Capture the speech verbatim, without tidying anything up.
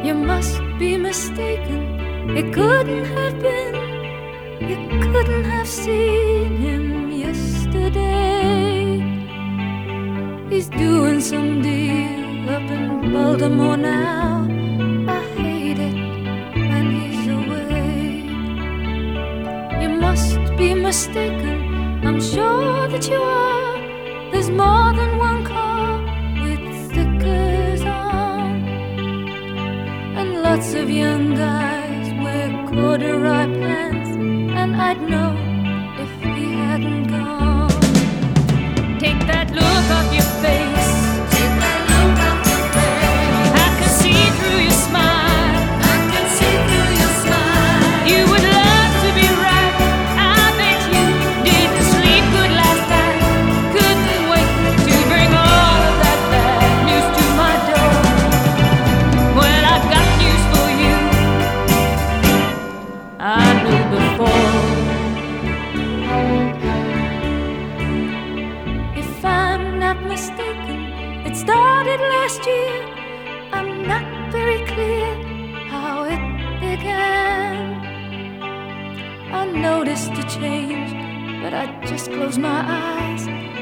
You must be mistaken. It couldn't have been. You couldn't have seen him yesterday. He's doing some deal up in Baltimore now. I hate it when he's away. You must be mistaken. I'm sure that you are. There's more than one car with stickers on, and lots of young guys wear corduroy pants, and I'd know if he hadn't gone. Take that look off your face. Take that look off your face. I can see through your smile. I can see through your smile. You would love to be right. I bet you didn't sleep good last night. Couldn't wait to bring all of that bad news to my door. Well, I've got news for you. I knew before. If I'm not mistaken, it started last year. I'm not very clear how it began. I noticed a change, but I just closed my eyes